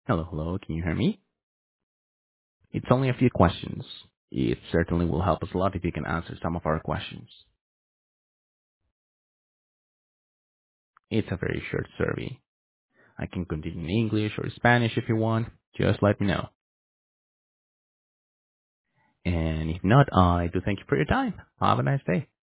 Hello, hello. Can you hear me? It's only a few questions. It certainly will help us a lot if you can answer some of our questions. It's a very short survey. I can continue in English or Spanish if you want. Just let me know. And if not, I do thank you for your time. Have a nice day.